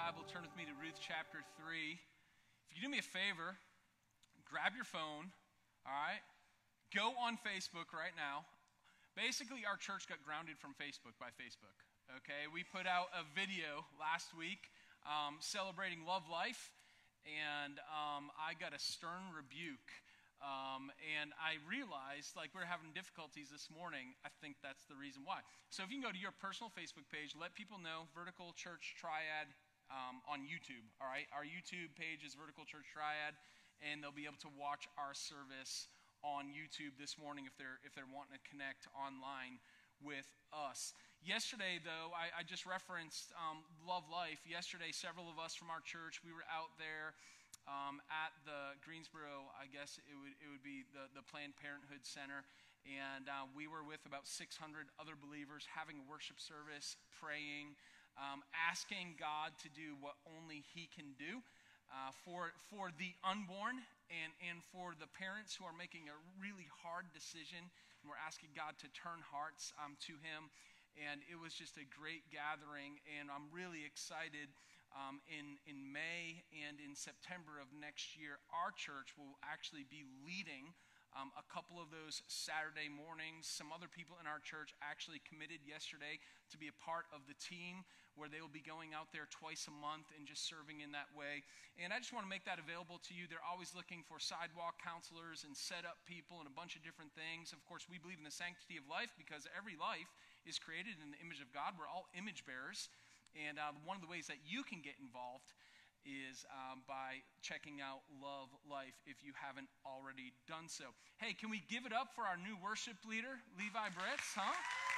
Bible, turn with me to Ruth chapter 3. If you do me a favor, grab your phone, all right? Go on Facebook right now. Basically, our church got grounded from Facebook by Facebook, okay? We put out a video last week celebrating Love Life, and I got a stern rebuke. And I realized, we're having difficulties this morning. I think that's the reason why. So if you can go to your personal Facebook page, let people know Vertical Church Triad on YouTube, all right? Our YouTube page is Vertical Church Triad, and they'll be able to watch our service on YouTube this morning if they're wanting to connect online with us. Yesterday, though, I just referenced Love Life. Yesterday, several of us from our church, we were out there at the Greensboro, I guess it would be the Planned Parenthood Center, and we were with about 600 other believers having a worship service, praying, asking God to do what only He can do for the unborn and for the parents who are making a really hard decision. And we're asking God to turn hearts to Him, and it was just a great gathering, and I'm really excited. In May and in September of next year, our church will actually be leading a couple of those Saturday mornings. Some other people in our church actually committed yesterday to be a part of the team where they will be going out there twice a month and just serving in that way. And I just want to make that available to you. They're always looking for sidewalk counselors and set-up people and a bunch of different things. Of course, we believe in the sanctity of life because every life is created in the image of God. We're all image bearers. And one of the ways that you can get involved is by checking out Love Life if you haven't already done so. Hey, can we give it up for our new worship leader, Levi Britz, huh?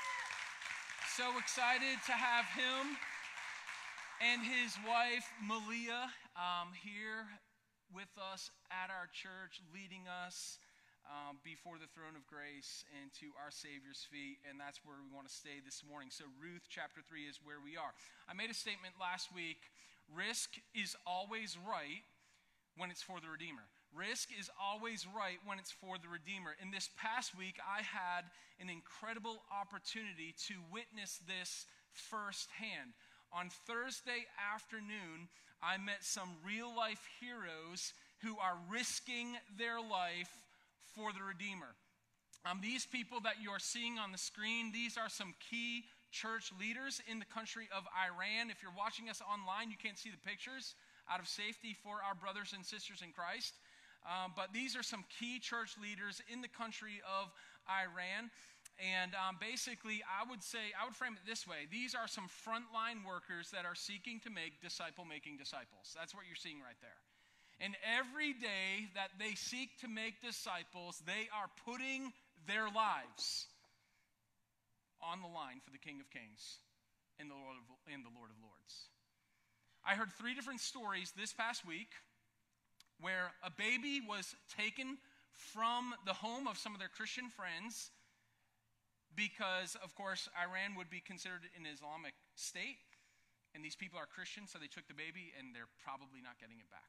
So excited to have him and his wife, Malia, here with us at our church, leading us before the throne of grace and to our Savior's feet, and that's where we want to stay this morning. So Ruth chapter 3 is where we are. I made a statement last week, risk is always right when it's for the Redeemer. Risk is always right when it's for the Redeemer. In this past week, I had an incredible opportunity to witness this firsthand. On Thursday afternoon, I met some real-life heroes who are risking their life for the Redeemer. These people that you're seeing on the screen, these are some key church leaders in the country of Iran. If you're watching us online, you can't see the pictures out of safety for our brothers and sisters in Christ. But these are some key church leaders in the country of Iran. And basically, I would frame it this way. These are some frontline workers that are seeking to make disciple-making disciples. That's what you're seeing right there. And every day that they seek to make disciples, they are putting their lives on the line for the King of Kings and the Lord of Lords. I heard 3 different stories this past week where a baby was taken from the home of some of their Christian friends because, of course, Iran would be considered an Islamic state, and these people are Christian, so they took the baby, and they're probably not getting it back.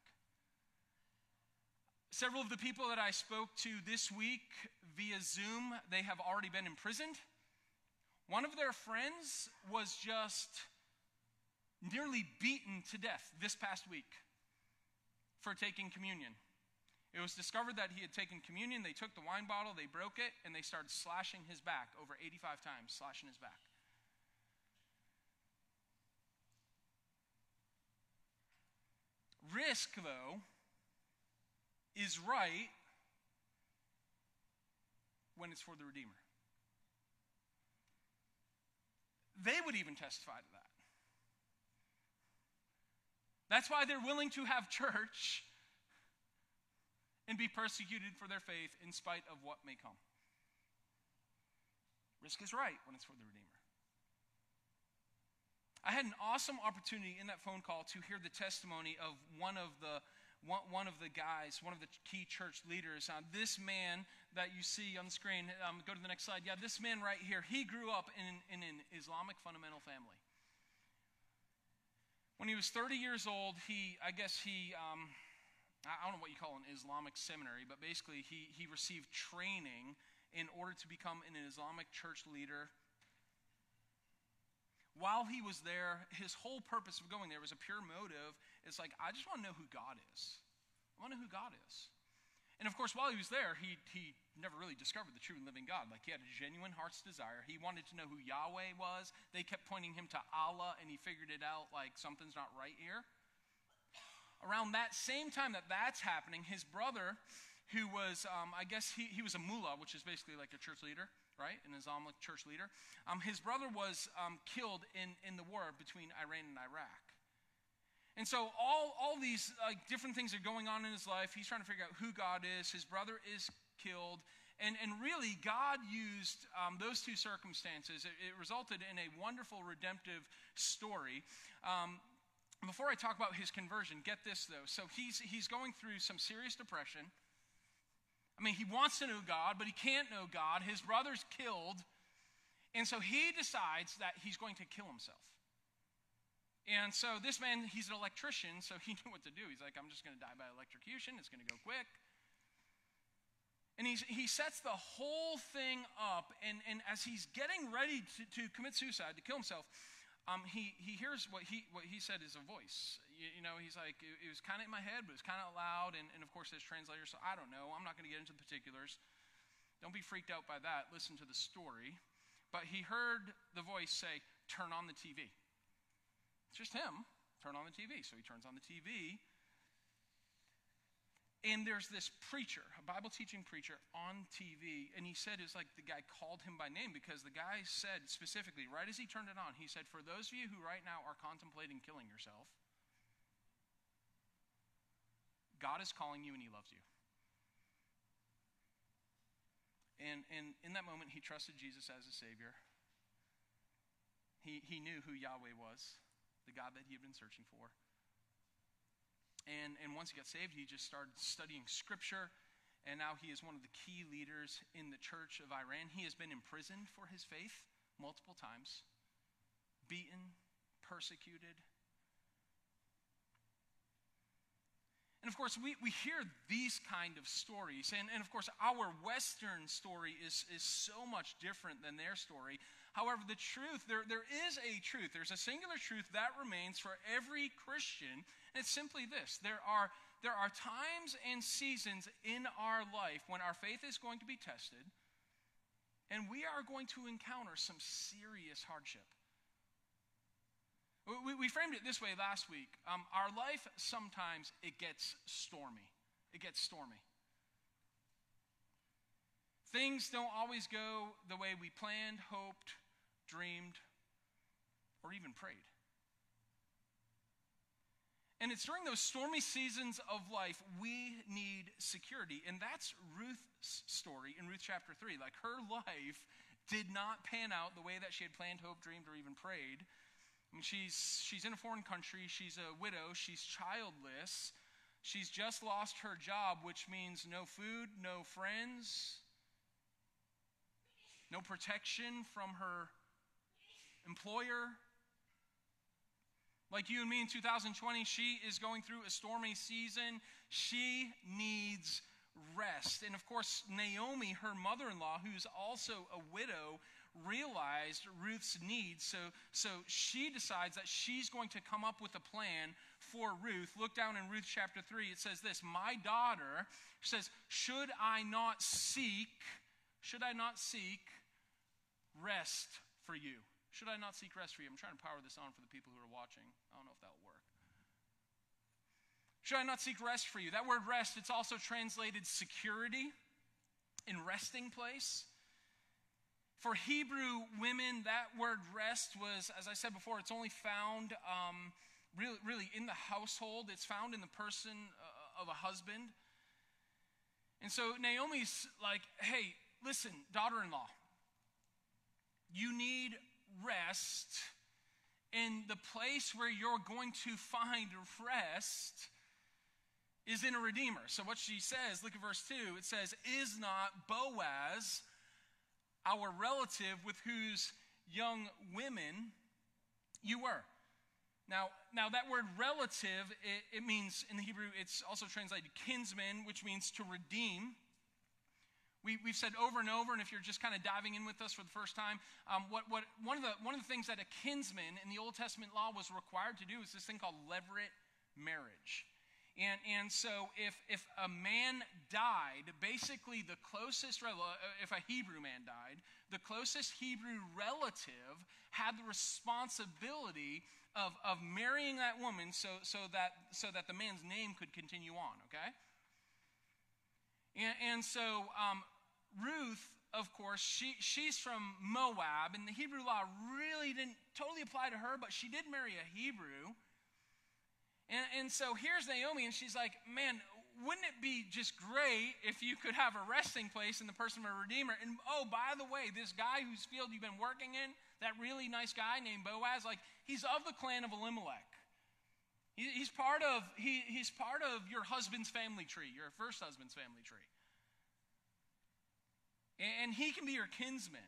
Several of the people that I spoke to this week via Zoom, they have already been imprisoned. One of their friends was just nearly beaten to death this past week for taking communion. It was discovered that he had taken communion. They took the wine bottle, they broke it, and they started slashing his back over 85 times, slashing his back. Risk, though, is right when it's for the Redeemer. They would even testify to that. That's why they're willing to have church and be persecuted for their faith in spite of what may come. Risk is right when it's for the Redeemer. I had an awesome opportunity in that phone call to hear the testimony of one of the guys, one of the key church leaders. This man that you see on the screen, go to the next slide. Yeah, this man right here, he grew up in an Islamic fundamental family. When he was 30 years old, I don't know what you call an Islamic seminary, but basically he received training in order to become an Islamic church leader. while he was there, his whole purpose of going there was a pure motive. It's like, I just want to know who God is. I want to know who God is. And of course, while he was there, he never really discovered the true and living God. Like, he had a genuine heart's desire. He wanted to know who Yahweh was. They kept pointing him to Allah, and he figured it out, like, something's not right here. Around that same time that's happening, his brother, who was, I guess he was a mullah, which is basically like a church leader, right? An Islamic church leader. His brother was killed in the war between Iran and Iraq. And so all these different things are going on in his life. He's trying to figure out who God is. His brother is killed. And really, God used those two circumstances. It resulted in a wonderful redemptive story. Before I talk about his conversion, get this though. So he's going through some serious depression. I mean, he wants to know God, but he can't know God. His brother's killed. And so he decides that he's going to kill himself. And so this man, he's an electrician, so he knew what to do. He's like, I'm just going to die by electrocution. It's going to go quick. And he sets the whole thing up. And as he's getting ready to commit suicide, to kill himself, he hears what he said is a voice. You know, he's like, it was kind of in my head, but it was kind of loud. And of course, there's translators, so I don't know. I'm not going to get into the particulars. Don't be freaked out by that. Listen to the story. But he heard the voice say, turn on the TV. It's just him. Turn on the TV. So he turns on the TV. And there's this preacher, a Bible teaching preacher on TV. And he said it's like the guy called him by name, because the guy said specifically, right as he turned it on, he said, for those of you who right now are contemplating killing yourself, God is calling you and he loves you. And in that moment, he trusted Jesus as a Savior. He knew who Yahweh was, the God that he had been searching for. And once he got saved, he just started studying Scripture. And now he is one of the key leaders in the church of Iran. He has been imprisoned for his faith multiple times, beaten, persecuted. And of course, we hear these kind of stories. And of course, our Western story is so much different than their story. However, the truth, there is a truth. There's a singular truth that remains for every Christian. And it's simply this. There are times and seasons in our life when our faith is going to be tested. And we are going to encounter some serious hardship. We framed it this way last week. Our life, sometimes it gets stormy. It gets stormy. Things don't always go the way we planned, hoped, dreamed, or even prayed. And it's during those stormy seasons of life we need security. And that's Ruth's story in Ruth chapter 3. Like, her life did not pan out the way that she had planned, hoped, dreamed, or even prayed. I mean, she's in a foreign country. She's a widow. She's childless. She's just lost her job, which means no food, no friends, no protection from her employer. Like you and me in 2020, she is going through a stormy season. She needs rest. And of course, Naomi, her mother-in-law, who's also a widow, realized Ruth's needs, so she decides that she's going to come up with a plan for Ruth. Look down in Ruth chapter 3. It says this, my daughter, says, should I not seek rest for you? Should I not seek rest for you? I'm trying to power this on for the people who are watching. I don't know if that'll work. Should I not seek rest for you? That word rest, it's also translated security, in resting place. For Hebrew women, that word rest was, as I said before, it's only found really in the household. It's found in the person of a husband. And so Naomi's like, hey, listen, daughter-in-law, you need rest. And the place where you're going to find rest is in a redeemer. So what she says, look at verse 2, it says, is not Boaz our relative with whose young women you were? Now that word relative, it means, in the Hebrew, it's also translated kinsman, which means to redeem, We've said over and over, and if you're just kind of diving in with us for the first time, one of the things that a kinsman in the Old Testament law was required to do is this thing called levirate marriage. And so if a man died, basically the closest, if a Hebrew man died, the closest Hebrew relative had the responsibility of marrying that woman so that the man's name could continue on, okay? And so Ruth, of course, she's from Moab, and the Hebrew law really didn't totally apply to her, but she did marry a Hebrew. And so here's Naomi, and she's like, man, wouldn't it be just great if you could have a resting place in the person of a Redeemer? And oh, by the way, this guy whose field you've been working in, that really nice guy named Boaz, like he's of the clan of Elimelech. He's part of your husband's family tree, your first husband's family tree. And he can be your kinsman.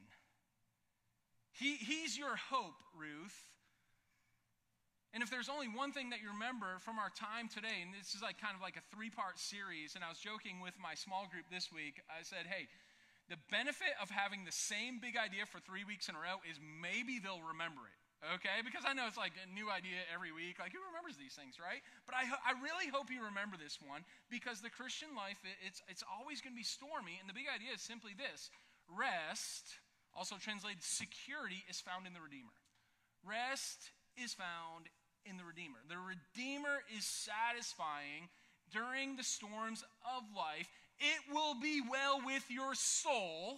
He's your hope, Ruth. And if there's only one thing that you remember from our time today, and this is like kind of like a 3-part series, and I was joking with my small group this week, I said, hey, the benefit of having the same big idea for 3 weeks in a row is maybe they'll remember it. Okay, because I know it's like a new idea every week. Like, who remembers these things, right? But I really hope you remember this one, because the Christian life, it's always going to be stormy. And the big idea is simply this: rest, also translated security, is found in the Redeemer. Rest is found in the Redeemer. The Redeemer is satisfying during the storms of life. It will be well with your soul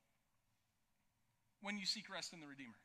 when you seek rest in the Redeemer.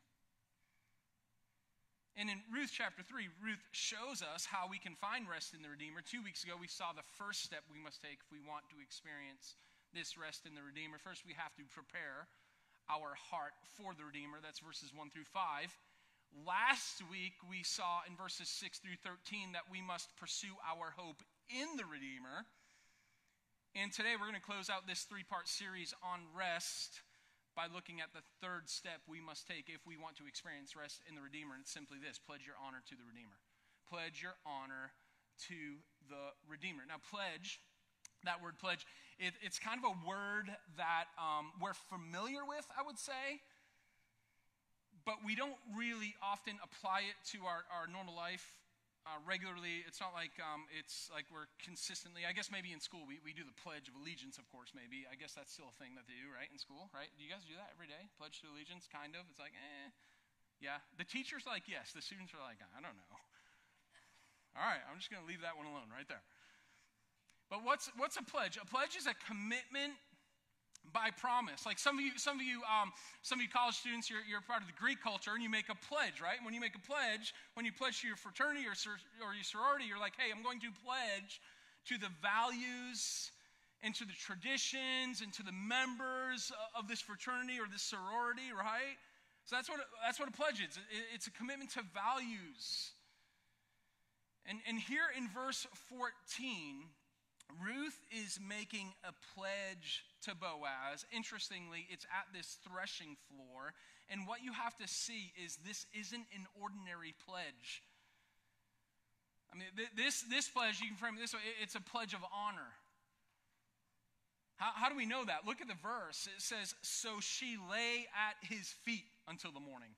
And in Ruth chapter 3, Ruth shows us how we can find rest in the Redeemer. 2 weeks ago, we saw the first step we must take if we want to experience this rest in the Redeemer. First, we have to prepare our heart for the Redeemer. That's verses 1 through 5. Last week, we saw in verses 6 through 13 that we must pursue our hope in the Redeemer. And today, we're going to close out this 3-part series on rest by looking at the third step we must take if we want to experience rest in the Redeemer. And it's simply this: pledge your honor to the Redeemer. Pledge your honor to the Redeemer. Now, pledge, that word pledge, it's kind of a word that we're familiar with, I would say, but we don't really often apply it to our normal life regularly. It's not like it's like we're consistently, I guess maybe in school we do the Pledge of Allegiance, of course, maybe. I guess that's still a thing that they do, right, in school, right? Do you guys do that every day? Pledge to Allegiance, kind of? It's like, yeah. The teacher's like, yes. The students are like, I don't know. All right, I'm just going to leave that one alone right there. But what's a pledge? A pledge is a commitment by promise. Like some of you college students, you're part of the Greek culture, and you make a pledge, right? When you make a pledge, when you pledge to your fraternity or your sorority, you're like, hey, I'm going to pledge to the values and to the traditions and to the members of this fraternity or this sorority, right? So that's what a pledge is. It's a commitment to values. And here in verse 14, Ruth is making a pledge to Boaz. Interestingly, it's at this threshing floor. And what you have to see is this isn't an ordinary pledge. I mean, this pledge, you can frame it this way, it's a pledge of honor. How do we know that? Look at the verse. It says, so she lay at his feet until the morning.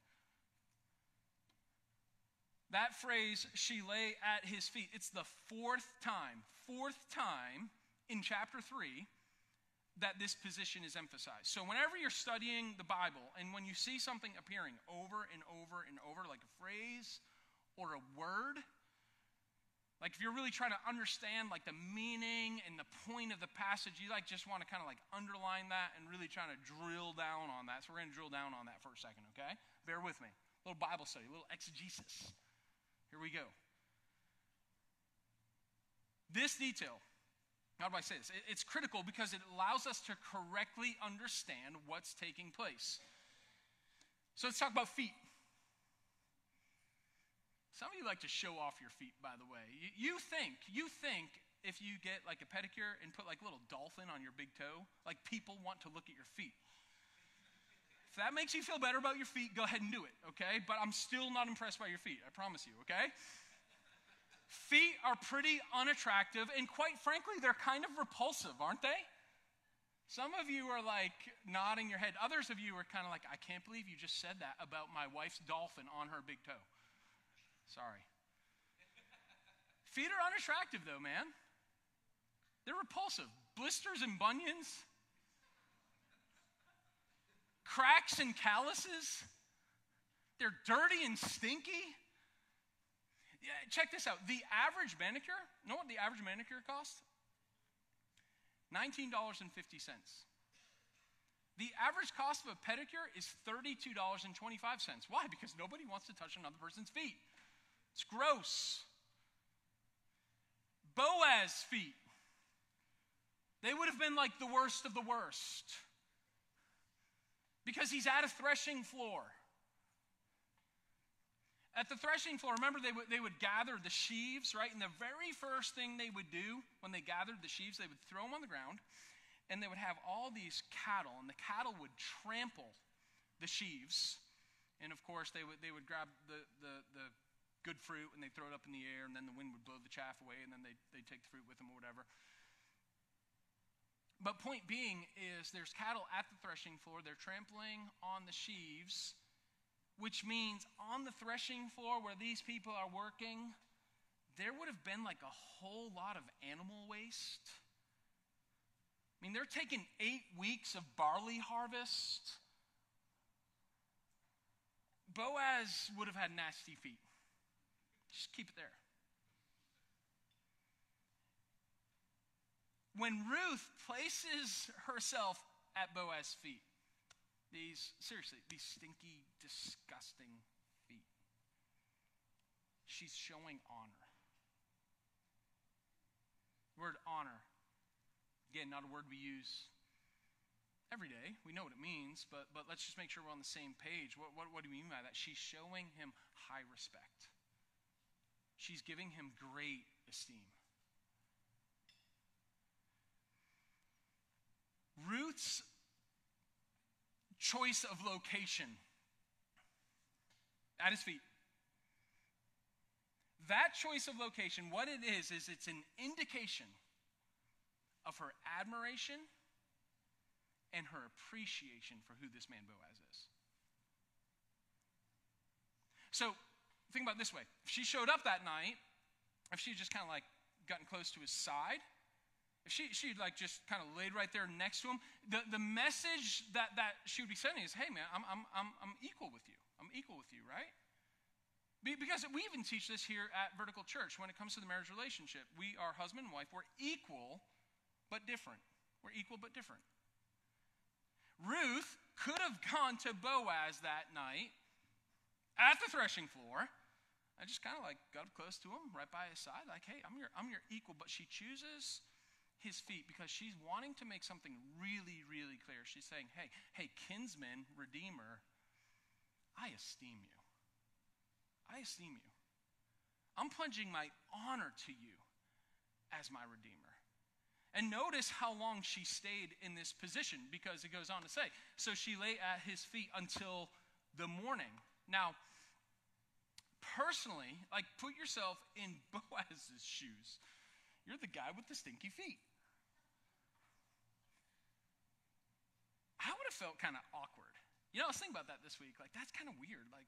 That phrase, she lay at his feet, it's the fourth time in chapter 3 that this position is emphasized. So whenever you're studying the Bible and when you see something appearing over and over and over, like a phrase or a word, like if you're really trying to understand like the meaning and the point of the passage, you like just want to kind of like underline that and really trying to drill down on that. So we're going to drill down on that for a second, okay? Bear with me. A little Bible study, a little exegesis. Here we go. This detail, how do I say this? It's critical because it allows us to correctly understand what's taking place. So let's talk about feet. Some of you like to show off your feet, by the way. You think if you get like a pedicure and put like a little dolphin on your big toe, like people want to look at your feet. If that makes you feel better about your feet, go ahead and do it, okay? But I'm still not impressed by your feet, I promise you, okay? Feet are pretty unattractive, and quite frankly, they're kind of repulsive, aren't they? Some of you are like nodding your head. Others of you are kind of like, I can't believe you just said that about my wife's dolphin on her big toe. Sorry. Feet are unattractive though, man. They're repulsive. Blisters and bunions. Cracks and calluses. They're dirty and stinky. Yeah, check this out. The average manicure, you know what the average manicure costs? $19.50. The average cost of a pedicure is $32.25. Why? Because nobody wants to touch another person's feet. It's gross. Boaz feet. They would have been like the worst of the worst. Because he's at a threshing floor. At the threshing floor, remember they would gather the sheaves, right? And the very first thing they would do when they gathered the sheaves, they would throw them on the ground, and they would have all these cattle, and the cattle would trample the sheaves. And of course, they would grab the good fruit, and they'd throw it up in the air, and then the wind would blow the chaff away, and then they'd take the fruit with them or whatever. But point being is there's cattle at the threshing floor. They're trampling on the sheaves, which means on the threshing floor where these people are working, there would have been like a whole lot of animal waste. I mean, they're taking 8 weeks of barley harvest. Boaz would have had nasty feet. Just keep it there. When Ruth places herself at Boaz's feet, these stinky, disgusting feet, she's showing honor. Word honor. Again, not a word we use every day. We know what it means, but let's just make sure we're on the same page. What do we mean by that? She's showing him high respect. She's giving him great esteem. Ruth's choice of location at his feet. That choice of location, what it is it's an indication of her admiration and her appreciation for who this man Boaz is. So, think about it this way. If she showed up that night, if she just kind of like gotten close to his side, if she'd like just kind of laid right there next to him, the message that she would be sending is, hey man, I'm equal with you. I'm equal with you, right? Because we even teach this here at Vertical Church when it comes to the marriage relationship. We are husband and wife. We're equal but different. We're equal but different. Ruth could have gone to Boaz that night at the threshing floor. I just kind of like got up close to him, right by his side, like, hey, I'm your equal. But she chooses his feet because she's wanting to make something really, really clear. She's saying, hey, kinsman, redeemer, I esteem you. I esteem you. I'm pledging my honor to you as my redeemer. And notice how long she stayed in this position, because it goes on to say, so she lay at his feet until the morning. Now, personally, like, put yourself in Boaz's shoes. You're the guy with the stinky feet. I would have felt kind of awkward. You know, I was thinking about that this week. Like, that's kind of weird. Like,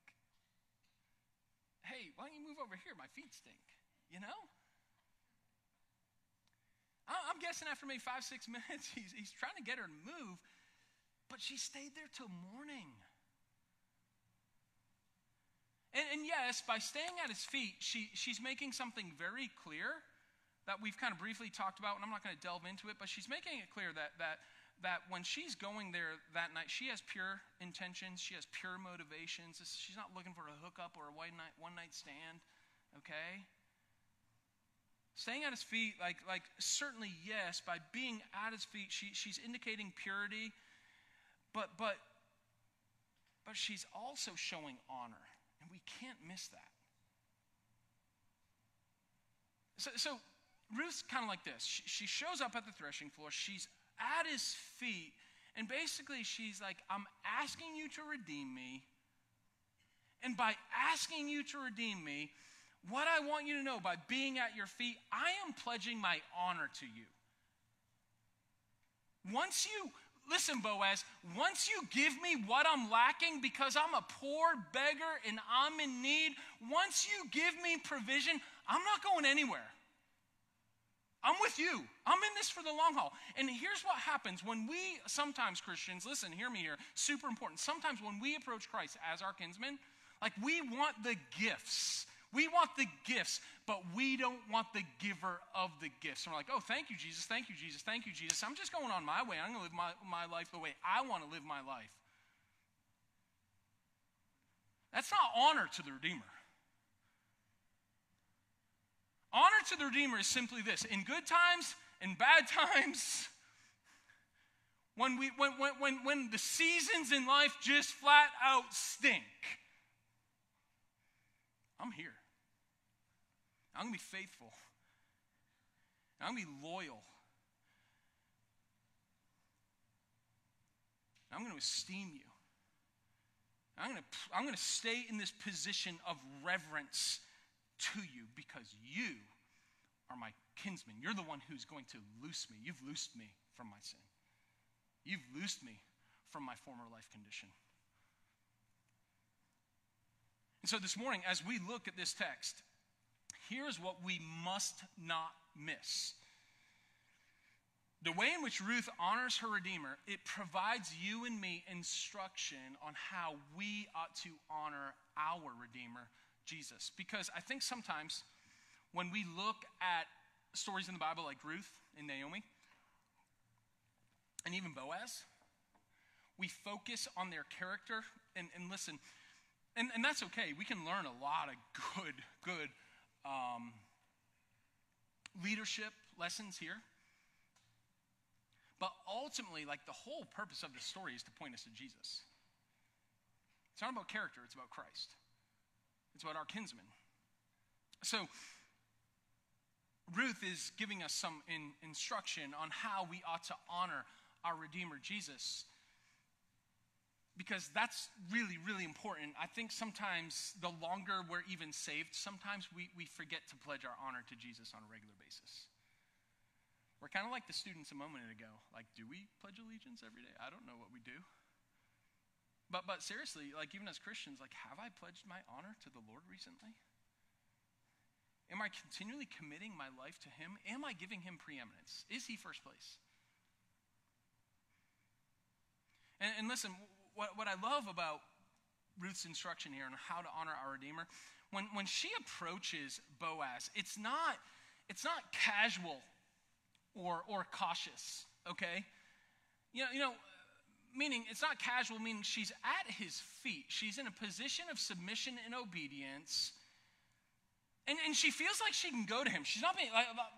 hey, why don't you move over here? My feet stink. You know? I'm guessing after maybe 5-6 minutes, he's trying to get her to move, but she stayed there till morning. And yes, by staying at his feet, she's making something very clear that we've kind of briefly talked about, and I'm not going to delve into it, but she's making it clear that when she's going there that night, she has pure intentions, she has pure motivations. She's not looking for a hookup or a one-night stand, okay? Staying at his feet, like certainly yes, by being at his feet, she's indicating purity, but she's also showing honor, and we can't miss that. So Ruth's kind of like this. She shows up at the threshing floor. She's at his feet, and basically she's like, I'm asking you to redeem me, and by asking you to redeem me, what I want you to know by being at your feet, I am pledging my honor to you. Listen, Boaz, once you give me what I'm lacking because I'm a poor beggar and I'm in need, once you give me provision, I'm not going anywhere. I'm with you. I'm in this for the long haul. And here's what happens when we, sometimes Christians, listen, hear me here, super important. Sometimes when we approach Christ as our kinsman, like we want the gifts. We want the gifts, but we don't want the giver of the gifts. And we're like, oh, thank you, Jesus, thank you, Jesus, thank you, Jesus. I'm just going on my way. I'm going to live my life the way I want to live my life. That's not honor to the Redeemer. Honor to the Redeemer is simply this. In good times and bad times, when the seasons in life just flat out stink, I'm here. I'm going to be faithful. I'm going to be loyal. I'm going to esteem you. I'm going to stay in this position of reverence to you because you are my kinsman. You're the one who's going to loose me. You've loosed me from my sin. You've loosed me from my former life condition. And so this morning, as we look at this text, here's what we must not miss. The way in which Ruth honors her Redeemer, it provides you and me instruction on how we ought to honor our Redeemer, Jesus. Because I think sometimes when we look at stories in the Bible like Ruth and Naomi, and even Boaz, we focus on their character. And listen, and that's okay. We can learn a lot of good leadership lessons here. But ultimately, like the whole purpose of the story is to point us to Jesus. It's not about character, it's about Christ. It's about our kinsman. So, Ruth is giving us some instruction on how we ought to honor our Redeemer, Jesus. Because that's really, really important. I think sometimes the longer we're even saved, sometimes we forget to pledge our honor to Jesus on a regular basis. We're kind of like the students a moment ago. Like, do we pledge allegiance every day? I don't know what we do. But seriously, like even as Christians, like have I pledged my honor to the Lord recently? Am I continually committing my life to him? Am I giving him preeminence? Is he first place? And listen, what I love about Ruth's instruction here on how to honor our Redeemer, when she approaches Boaz, it's not casual or cautious, okay? You know, meaning it's not casual, meaning she's at his feet. She's in a position of submission and obedience. And she feels like she can go to him. She's not being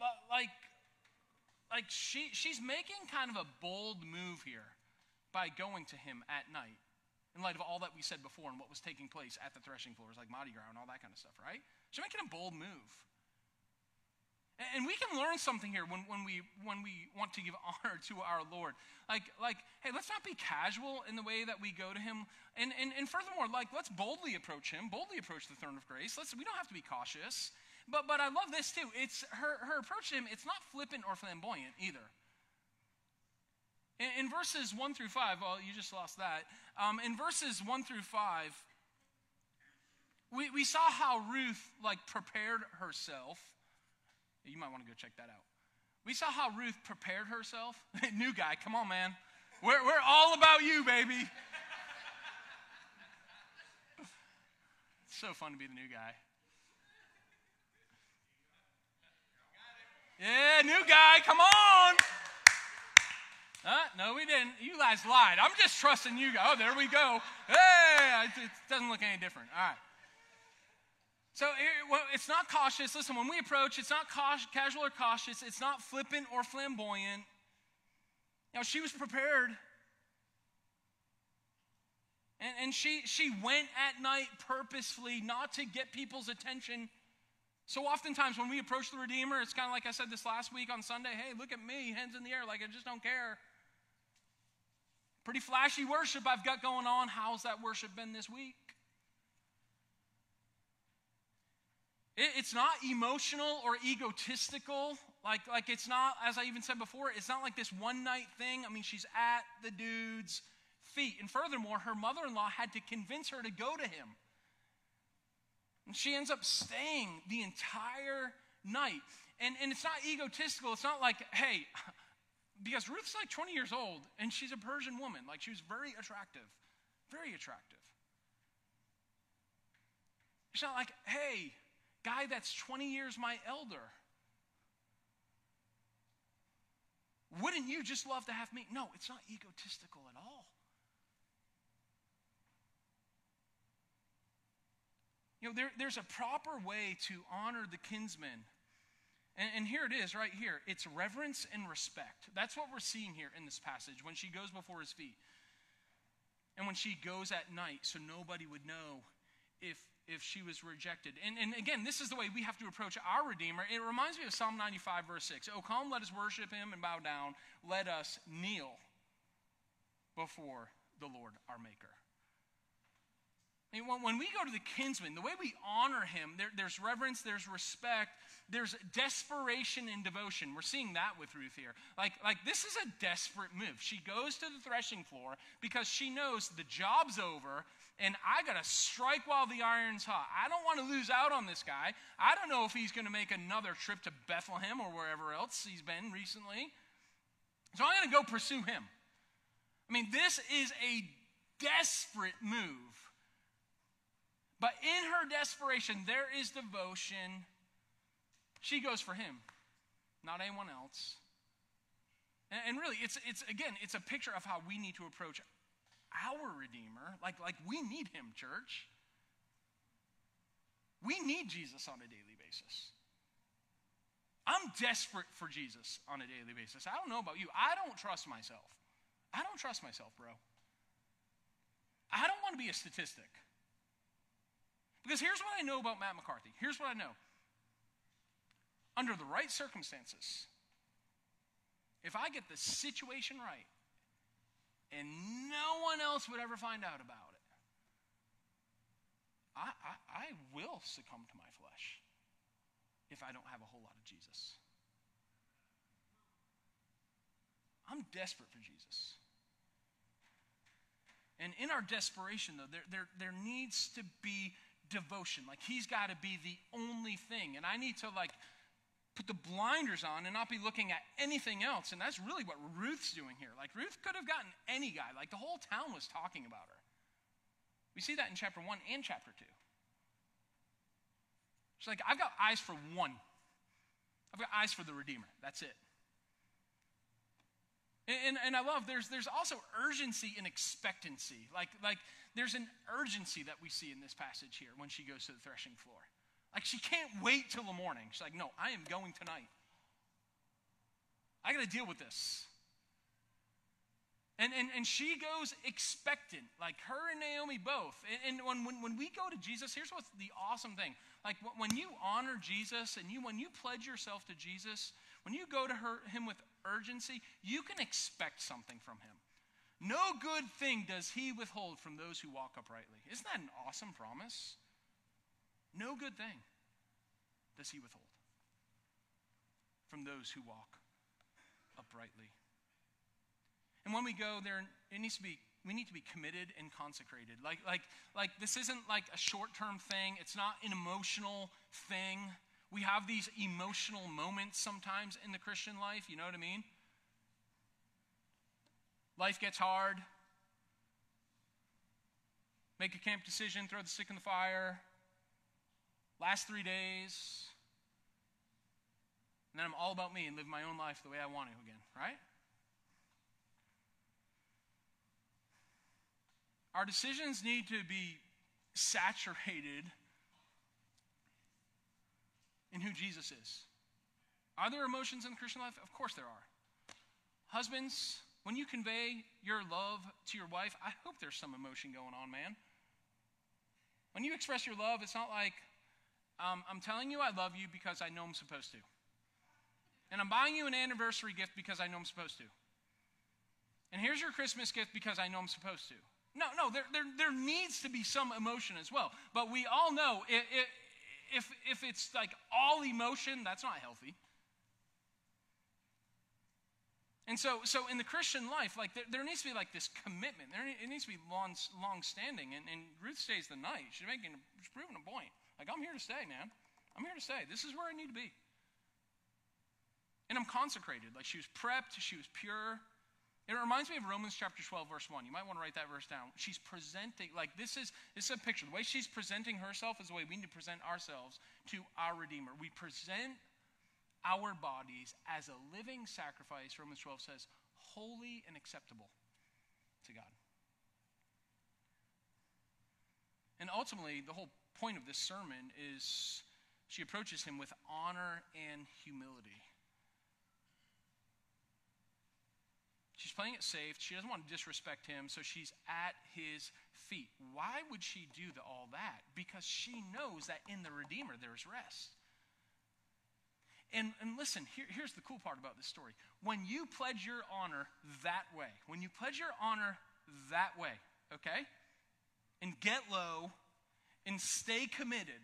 she's making kind of a bold move here by going to him at night in light of all that we said before and what was taking place at the threshing floors, like Mardi Gras and all that kind of stuff, right? She's making a bold move. And we can learn something here when we want to give honor to our Lord. Like, hey, let's not be casual in the way that we go to him. And furthermore, like, let's boldly approach him, boldly approach the throne of grace. We don't have to be cautious. But I love this too. It's her approach to him, it's not flippant or flamboyant either. In verses 1 through 5, well, you just lost that. In verses 1 through 5, we saw how Ruth, like, prepared herself. You might want to go check that out. We saw how Ruth prepared herself. New guy, come on, man. We're all about you, baby. It's so fun to be the new guy. Yeah, new guy, come on. No, we didn't. You guys lied. I'm just trusting you guys. Oh, there we go. Hey, it doesn't look any different. All right. So it's not cautious. Listen, when we approach, it's not casual or cautious. It's not flippant or flamboyant. Now, she was prepared. And she went at night purposefully, not to get people's attention. So oftentimes when we approach the Redeemer, it's kind of like I said this last week on Sunday. Hey, look at me, hands in the air, like I just don't care. Pretty flashy worship I've got going on. How's that worship been this week? It's not emotional or egotistical Like it's not, as I even said before, it's not like this one night thing. I mean, she's at the dude's feet. And furthermore, her mother-in-law had to convince her to go to him. And she ends up staying the entire night. And it's not egotistical. It's not like, hey, because Ruth's like 20 years old, and she's a Persian woman. Like, she was very attractive. Very attractive. It's not like, hey, guy that's 20 years my elder, wouldn't you just love to have me? No, it's not egotistical at all. You know, there's a proper way to honor the kinsman. And here it is, right here. It's reverence and respect. That's what we're seeing here in this passage when she goes before his feet. And when she goes at night so nobody would know if she was rejected. And again, this is the way we have to approach our Redeemer. It reminds me of Psalm 95, verse 6. Oh, come, let us worship him and bow down. Let us kneel before the Lord our Maker. I mean, when we go to the kinsman, the way we honor him, there's reverence, there's respect, there's desperation and devotion. We're seeing that with Ruth here. Like this is a desperate move. She goes to the threshing floor because she knows the job's over, and I got to strike while the iron's hot. I don't want to lose out on this guy. I don't know if he's going to make another trip to Bethlehem or wherever else he's been recently. So I'm going to go pursue him. I mean, this is a desperate move. But in her desperation, there is devotion. She goes for him, not anyone else. And really, it's a picture of how we need to approach our Redeemer. Like we need him, church. We need Jesus on a daily basis. I'm desperate for Jesus on a daily basis. I don't know about you. I don't trust myself. I don't trust myself, bro. I don't want to be a statistic. Because here's what I know about Matt McCarthy. Here's what I know. Under the right circumstances, if I get the situation right, and no one else would ever find out about it, I will succumb to my flesh if I don't have a whole lot of Jesus. I'm desperate for Jesus. And in our desperation, though, there needs to be devotion. Like, he's got to be the only thing. And I need to, put the blinders on and not be looking at anything else. And that's really what Ruth's doing here. Like, Ruth could have gotten any guy. Like, the whole town was talking about her. We see that in chapter 1 and chapter 2. She's like, I've got eyes for one. I've got eyes for the Redeemer. That's it. And I love, there's also urgency and expectancy. Like there's an urgency that we see in this passage here when she goes to the threshing floor. Like, she can't wait till the morning. She's like, no, I am going tonight. I got to deal with this. And she goes expectant, like her and Naomi both. And when we go to Jesus, here's what's the awesome thing. Like, when you honor Jesus and when you pledge yourself to Jesus, when you go to him with urgency, you can expect something from him. No good thing does he withhold from those who walk uprightly. Isn't that an awesome promise? No good thing does he withhold from those who walk uprightly. And when we go there, we need to be committed and consecrated. Like this isn't like a short-term thing. It's not an emotional thing. We have these emotional moments sometimes in the Christian life, you know what I mean? Life gets hard. Make a camp decision, throw the stick in the fire. Last 3 days. And then I'm all about me and live my own life the way I want to again, right? Our decisions need to be saturated in who Jesus is. Are there emotions in the Christian life? Of course there are. Husbands, when you convey your love to your wife, I hope there's some emotion going on, man. When you express your love, it's not like, I'm telling you I love you because I know I'm supposed to. And I'm buying you an anniversary gift because I know I'm supposed to. And here's your Christmas gift because I know I'm supposed to. No, there needs to be some emotion as well. But we all know if it's like all emotion, that's not healthy. And so in the Christian life, like there needs to be like this commitment. It needs to be long-standing. And Ruth stays the night. She's proving a point. Like, I'm here to stay, man. I'm here to stay. This is where I need to be. And I'm consecrated. Like, she was prepped. She was pure. It reminds me of Romans chapter 12, verse 1. You might want to write that verse down. She's presenting, like this is a picture. The way she's presenting herself is the way we need to present ourselves to our Redeemer. We present our bodies as a living sacrifice, Romans 12 says, holy and acceptable to God. And ultimately, the whole point of this sermon is she approaches him with honor and humility. She's playing it safe. She doesn't want to disrespect him, so she's at his feet. Why would she do all that? Because she knows that in the Redeemer there is rest. And listen, here's the cool part about this story. When you pledge your honor that way, okay, and get low and stay committed,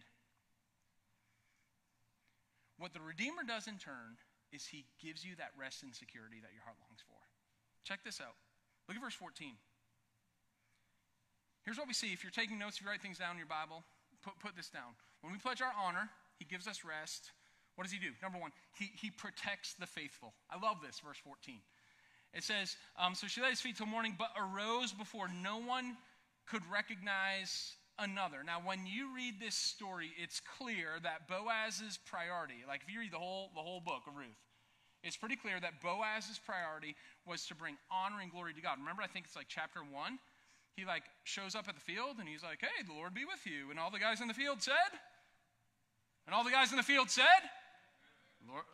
what the Redeemer does in turn is he gives you that rest and security that your heart longs for. Check this out. Look at verse 14. Here's what we see. If you're taking notes, if you write things down in your Bible, put this down. When we pledge our honor, he gives us rest. What does he do? Number one, he protects the faithful. I love this, verse 14. It says, so she lay at his feet till morning, but arose before no one could recognize another. Now, when you read this story, it's clear that Boaz's priority, like if you read the whole book of Ruth, it's pretty clear that Boaz's priority was to bring honor and glory to God. Remember, I think it's like chapter 1. He like shows up at the field and he's like, hey, the Lord be with you. And all the guys in the field said? Lord,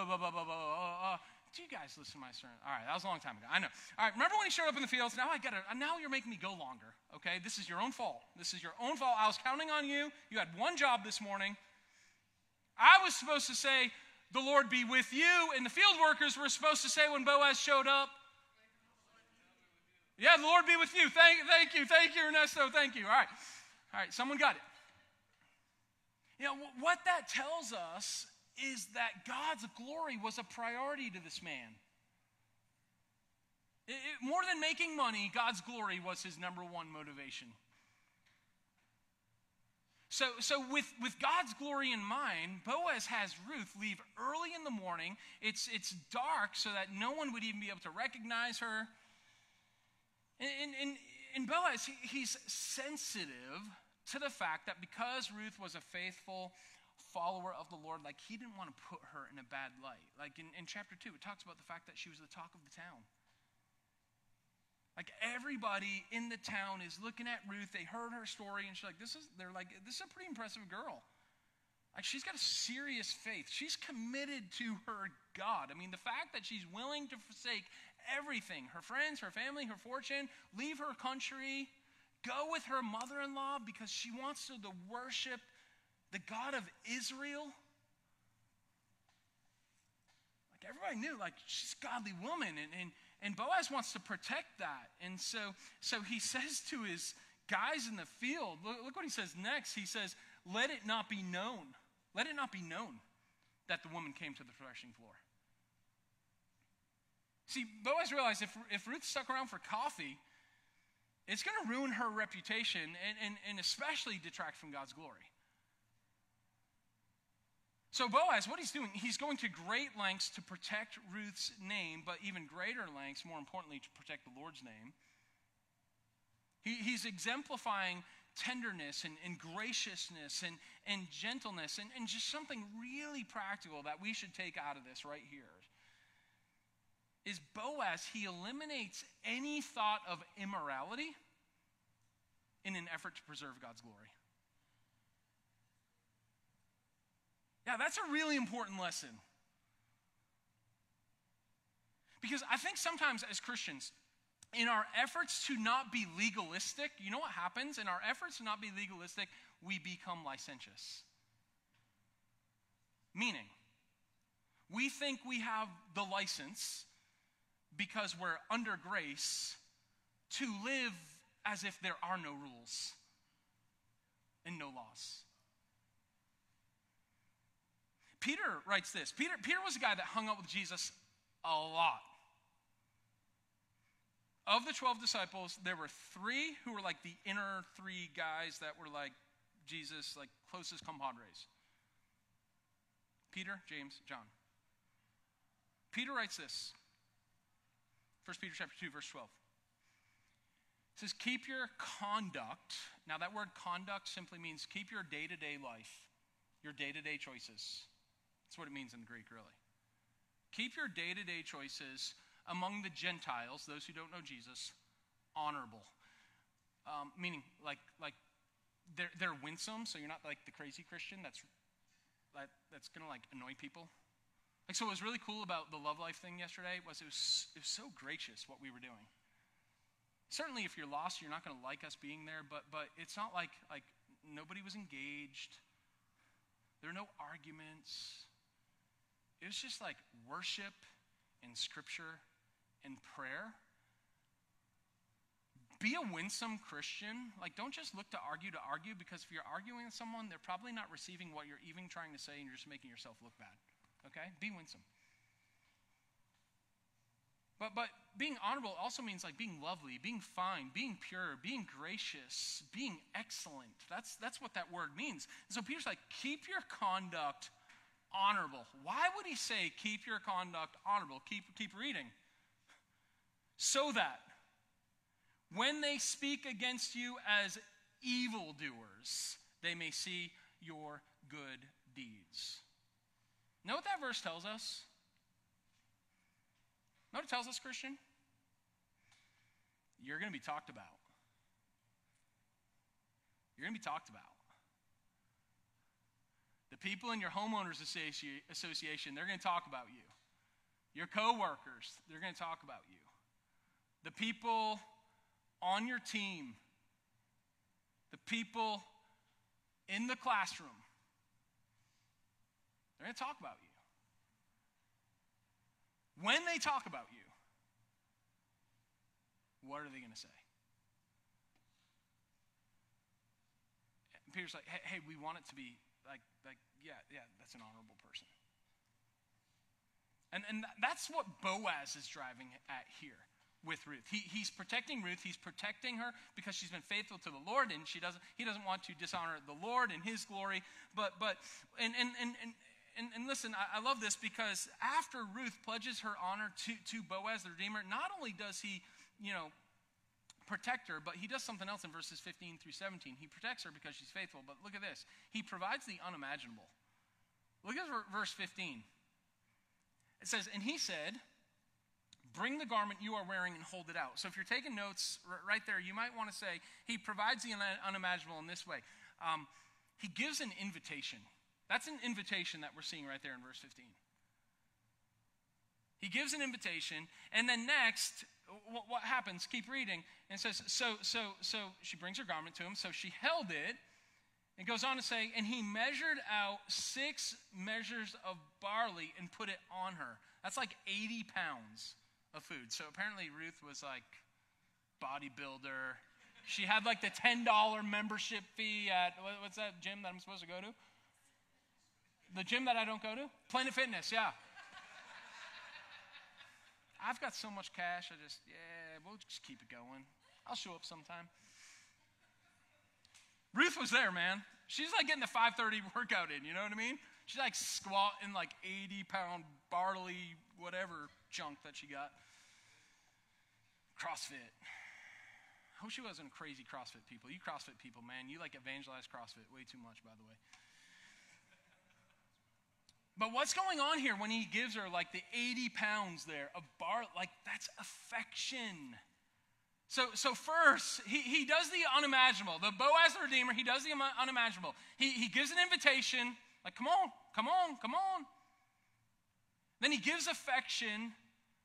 do you guys listen to my sermon? All right, that was a long time ago. I know. All right, remember when he showed up in the fields? Now you're making me go longer, okay? This is your own fault. I was counting on you. You had one job this morning. I was supposed to say, the Lord be with you, and the field workers were supposed to say when Boaz showed up, yeah, the Lord be with you. Thank you, Ernesto, thank you. All right, someone got it. You know, what that tells us is that God's glory was a priority to this man. More than making money, God's glory was his number one motivation. So with God's glory in mind, Boaz has Ruth leave early in the morning. It's dark so that no one would even be able to recognize her. And Boaz, he's sensitive to the fact that because Ruth was a faithful follower of the Lord, like he didn't want to put her in a bad light. Like in chapter 2, it talks about the fact that she was the talk of the town. Like everybody in the town is looking at Ruth. They heard her story and this is a pretty impressive girl. Like she's got a serious faith. She's committed to her God. I mean, the fact that she's willing to forsake everything, her friends, her family, her fortune, leave her country, go with her mother-in-law because she wants to worship the God of Israel. Like everybody knew, like she's a godly woman, and Boaz wants to protect that. And so he says to his guys in the field, look what he says next. He says, let it not be known that the woman came to the threshing floor. See, Boaz realized if Ruth stuck around for coffee, it's going to ruin her reputation and especially detract from God's glory. So Boaz, what he's doing, he's going to great lengths to protect Ruth's name, but even greater lengths, more importantly, to protect the Lord's name. He's exemplifying tenderness and graciousness and gentleness and just something really practical that we should take out of this right here. Is Boaz, he eliminates any thought of immorality in an effort to preserve God's glory. Yeah, that's a really important lesson. Because I think sometimes as Christians, in our efforts to not be legalistic, you know what happens? In our efforts to not be legalistic, we become licentious. Meaning, we think we have the license because we're under grace to live as if there are no rules and no laws. Peter writes this. Peter was a guy that hung out with Jesus a lot. Of the 12 disciples, there were 3 who were like the inner 3 guys that were like Jesus, like closest compadres. Peter, James, John. Peter writes this. 1 Peter chapter 2, verse 12. It says, keep your conduct. Now that word conduct simply means keep your day-to-day life, your day-to-day choices. That's what it means in the Greek, really. Keep your day-to-day choices among the Gentiles, those who don't know Jesus, honorable. Meaning, like they're winsome, so you're not like the crazy Christian that's going to like annoy people. Like, so what was really cool about the Love Life thing yesterday was it was so gracious what we were doing. Certainly, if you're lost, you're not going to like us being there, but it's not like nobody was engaged. There were no arguments. It was just like worship and scripture and prayer. Be a winsome Christian. Like, don't just look to argue, because if you're arguing with someone, they're probably not receiving what you're even trying to say, and you're just making yourself look bad. Okay? Be winsome. But being honorable also means like being lovely, being fine, being pure, being gracious, being excellent. That's what that word means. And so Peter's like, keep your conduct honorable. Why would he say keep your conduct honorable? Keep reading. So that when they speak against you as evildoers, they may see your good deeds. Know what that verse tells us? Know what it tells us, Christian? You're going to be talked about. You're going to be talked about. The people in your homeowners association, they're going to talk about you. Your coworkers, they're going to talk about you. The people on your team, the people in the classroom, they're going to talk about you. When they talk about you, what are they going to say? And Peter's like, hey, we want it to be like, yeah, that's an honorable person. And that's what Boaz is driving at here with Ruth. He's protecting Ruth. He's protecting her because she's been faithful to the Lord, and he doesn't want to dishonor the Lord and his glory. And listen, I love this because after Ruth pledges her honor to Boaz the Redeemer, not only does he, protect her, but he does something else in verses 15 through 17. He protects her because she's faithful, but look at this. He provides the unimaginable. Look at verse 15. It says, and he said, bring the garment you are wearing and hold it out. So if you're taking notes right there, you might want to say, he provides the unimaginable in this way. He gives an invitation. That's an invitation that we're seeing right there in verse 15. He gives an invitation, and then next, what happens? Keep reading. And it says, so she brings her garment to him, so she held it. It goes on to say, and he measured out 6 measures of barley and put it on her. That's like 80 pounds of food. So apparently Ruth was like bodybuilder. She had like the $10 membership fee at, what's that gym that I'm supposed to go to? The gym that I don't go to? Planet Fitness, yeah. I've got so much cash, we'll just keep it going. I'll show up sometime. Ruth was there, man. She's like getting the 5:30 workout in, you know what I mean? She's like squatting like 80-pound barley, whatever junk that she got. CrossFit. I wish she wasn't crazy CrossFit people. You CrossFit people, man, you like evangelize CrossFit way too much, by the way. But what's going on here when he gives her like the 80 pounds there of barley? Like, that's affection. So first, he does the unimaginable. The Boaz the Redeemer, he does the unimaginable. He gives an invitation, like, come on, come on, come on. Then he gives affection.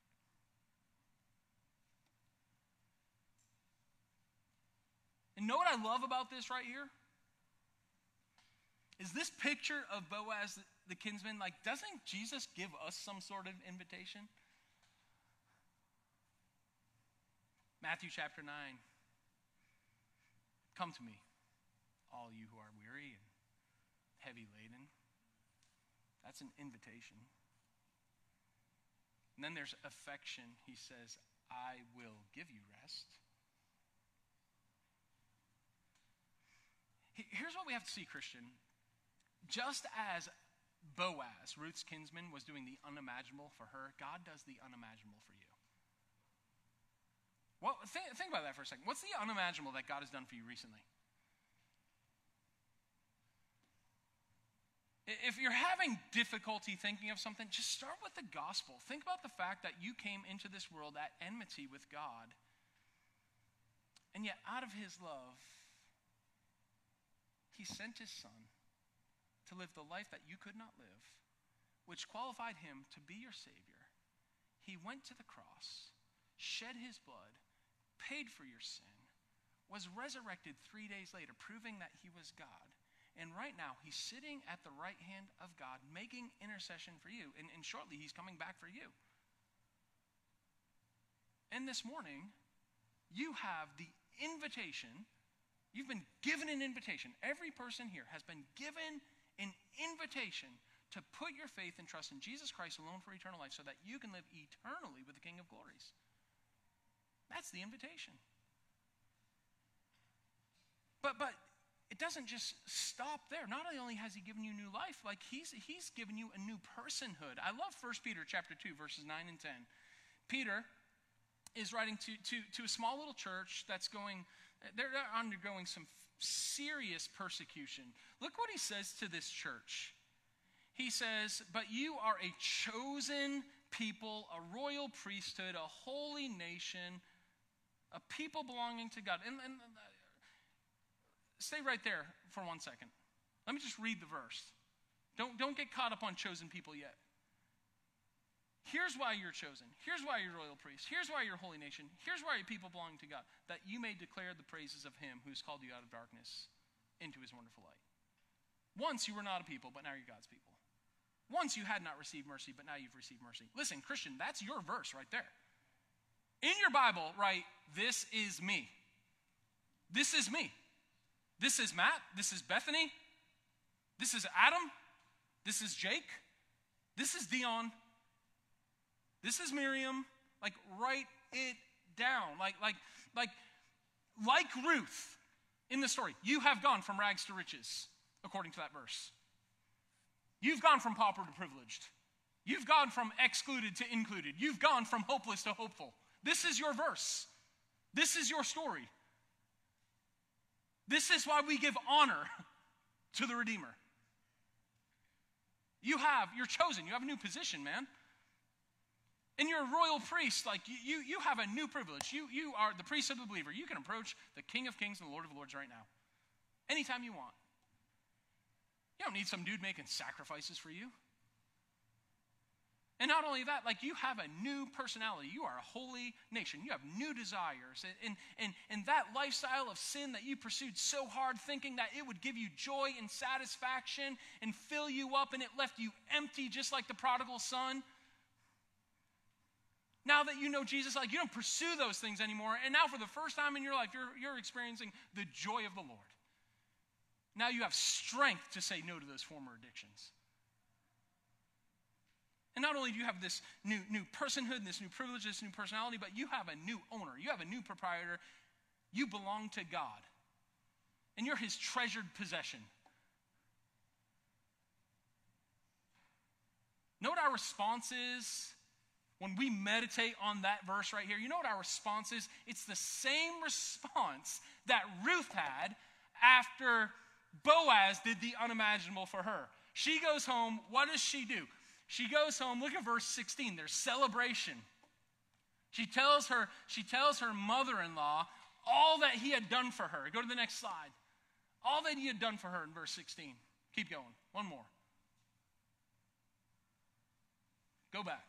And know what I love about this right here? Is this picture of Boaz the kinsman, like, doesn't Jesus give us some sort of invitation? Matthew chapter 9. Come to me, all you who are weary and heavy laden. That's an invitation. And then there's affection. He says, I will give you rest. Here's what we have to see, Christian. Just as Boaz, Ruth's kinsman, was doing the unimaginable for her, God does the unimaginable for you. Well, think about that for a second. What's the unimaginable that God has done for you recently? If you're having difficulty thinking of something, just start with the gospel. Think about the fact that you came into this world at enmity with God, and yet out of his love, he sent his son to live the life that you could not live, which qualified him to be your Savior. He went to the cross, shed his blood, paid for your sin, was resurrected 3 days later, proving that he was God. And right now, he's sitting at the right hand of God, making intercession for you. And shortly, he's coming back for you. And this morning, you have the invitation. You've been given an invitation. Every person here has been given an invitation to put your faith and trust in Jesus Christ alone for eternal life so that you can live eternally with the King of Glories. That's the invitation. But it doesn't just stop there. Not only has he given you new life, like he's given you a new personhood. I love 1 Peter chapter 2, verses 9 and 10. Peter is writing to a small little church they're undergoing some serious persecution. Look what he says to this church. He says, "But you are a chosen people, a royal priesthood, a holy nation, a people belonging to God." And stay right there for 1 second. Let me just read the verse. Don't get caught up on chosen people yet. Here's why you're chosen. Here's why you're royal priests. Here's why you're a holy nation. Here's why you're people belonging to God, that you may declare the praises of him who's called you out of darkness into his wonderful light. Once you were not a people, but now you're God's people. Once you had not received mercy, but now you've received mercy. Listen, Christian, that's your verse right there. In your Bible, write, "This is me. This is me. This is Matt. This is Bethany. This is Adam. This is Jake. This is Dion. This is Miriam." Like, write it down. Like Ruth in the story. You have gone from rags to riches, according to that verse. You've gone from pauper to privileged. You've gone from excluded to included. You've gone from hopeless to hopeful. This is your verse. This is your story. This is why we give honor to the Redeemer. You're chosen. You have a new position, man. And you're a royal priest. Like, you have a new privilege. You are the priest of the believer. You can approach the King of Kings and the Lord of Lords right now. Anytime you want. You don't need some dude making sacrifices for you. And not only that, like, you have a new personality. You are a holy nation. You have new desires. And that lifestyle of sin that you pursued so hard, thinking that it would give you joy and satisfaction and fill you up, and it left you empty just like the prodigal son. Now that you know Jesus, like, you don't pursue those things anymore. And now for the first time in your life, you're experiencing the joy of the Lord. Now you have strength to say no to those former addictions. And not only do you have this new personhood, this new privilege, this new personality, but you have a new owner. You have a new proprietor. You belong to God. And you're his treasured possession. Know what our response is when we meditate on that verse right here? You know what our response is? It's the same response that Ruth had after Boaz did the unimaginable for her. She goes home. What does she do? She goes home. Look at verse 16. There's celebration. She tells her mother-in-law all that he had done for her. Go to the next slide. All that he had done for her in verse 16. Keep going. One more. Go back.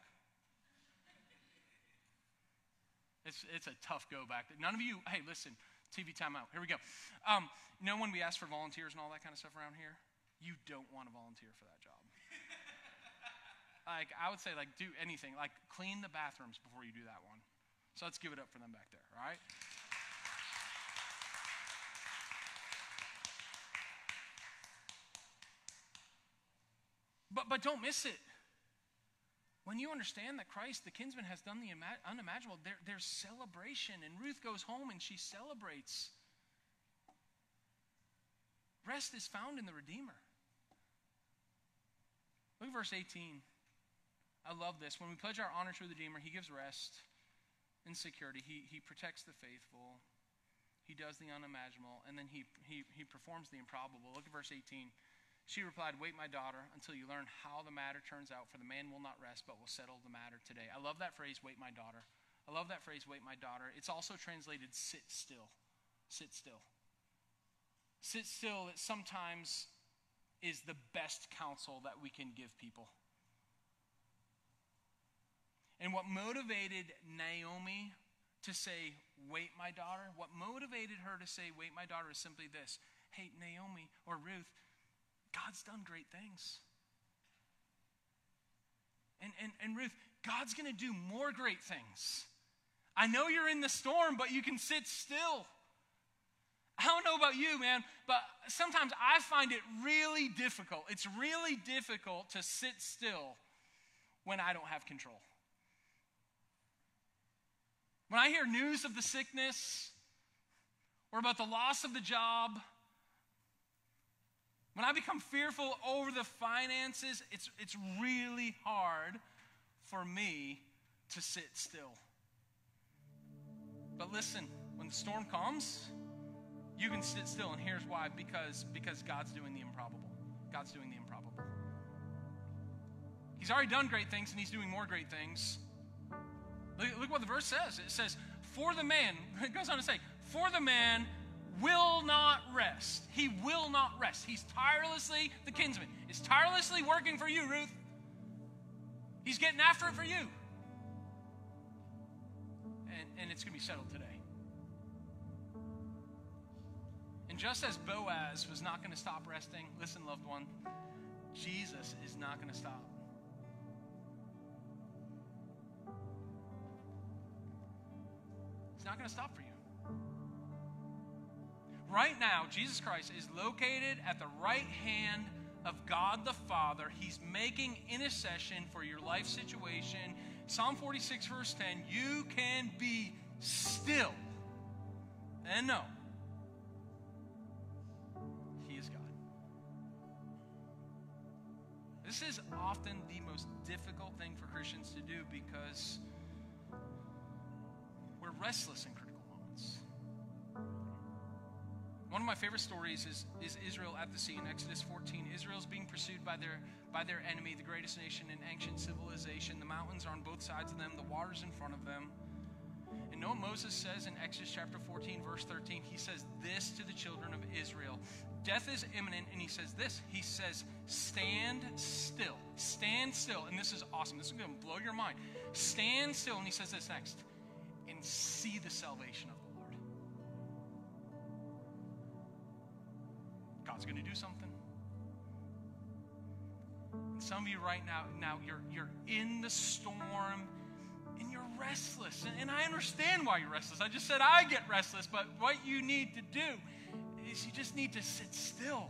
It's a tough go back. None of you, hey, listen, TV timeout. Here we go. You know when we ask for volunteers and all that kind of stuff around here? You don't want to volunteer for that job. Like, I would say, like, do anything. Like, clean the bathrooms before you do that one. So let's give it up for them back there, all right? But don't miss it. When you understand that Christ, the kinsman, has done the unimaginable, there's celebration. And Ruth goes home and she celebrates. Rest is found in the Redeemer. Look at verse 18. I love this. When we pledge our honor to the Redeemer, he gives rest and security. He protects the faithful. He does the unimaginable. And then he performs the improbable. Look at verse 18. She replied, wait, my daughter, until you learn how the matter turns out, for the man will not rest, but will settle the matter today. I love that phrase, wait, my daughter. I love that phrase, wait, my daughter. It's also translated, sit still. Sit still. Sit still, it sometimes is the best counsel that we can give people. And what motivated Naomi to say, wait, my daughter, what motivated her to say, wait, my daughter, is simply this. Hey, Naomi or Ruth, God's done great things. And Ruth, God's going to do more great things. I know you're in the storm, but you can sit still. I don't know about you, man, but sometimes I find it really difficult. It's really difficult to sit still when I don't have control. When I hear news of the sickness or about the loss of the job, when I become fearful over the finances, it's really hard for me to sit still. But listen, when the storm comes, you can sit still, and here's why. Because God's doing the improbable. God's doing the improbable. He's already done great things, and he's doing more great things. Look what the verse says. It says, for the man, it goes on to say, for the man will not rest. He will not rest. He's tirelessly, the kinsman, is tirelessly working for you, Ruth. He's getting after it for you. And it's going to be settled today. And just as Boaz was not going to stop resting, listen, loved one, Jesus is not going to stop. He's not going to stop for you. Right now, Jesus Christ is located at the right hand of God the Father. He's making intercession for your life situation. Psalm 46, verse 10, you can be still and know He is God. This is often the most difficult thing for Christians to do because we're restless in critical moments. One of my favorite stories is Israel at the sea in Exodus 14. Israel's being pursued by their enemy, the greatest nation in ancient civilization. The mountains are on both sides of them. The water's in front of them. And know what Moses says in Exodus chapter 14, verse 13? He says this to the children of Israel. Death is imminent, and he says this. He says, stand still. Stand still. And this is awesome. This is going to blow your mind. Stand still. And he says this next. And see the salvation of the Lord. God's going to do something. And some of you right now you're in the storm and you're restless. And I understand why you're restless. I just said I get restless, but what you need to do is you just need to sit still.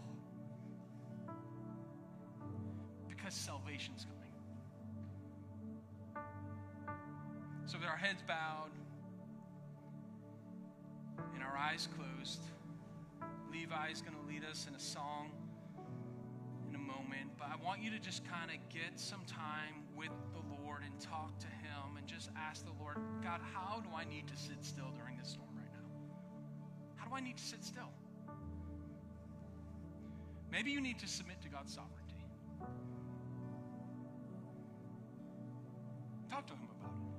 Because salvation's coming. So with our heads bowed and our eyes closed, Levi's going to lead us in a song in a moment, but I want you to just kind of get some time with the Lord and talk to Him and just ask the Lord, God, how do I need to sit still during this storm right now? How do I need to sit still? Maybe you need to submit to God's sovereignty. Talk to Him about it.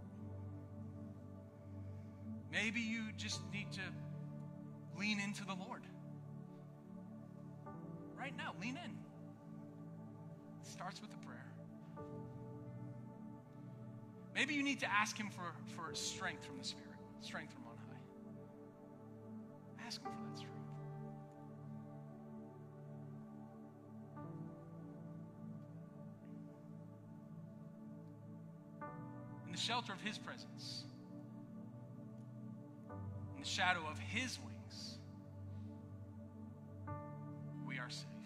Maybe you just need to lean into the Lord. Right now, lean in. It starts with a prayer. Maybe you need to ask Him for strength from the Spirit, strength from on high. Ask Him for that strength. In the shelter of His presence, in the shadow of His wings, we are safe.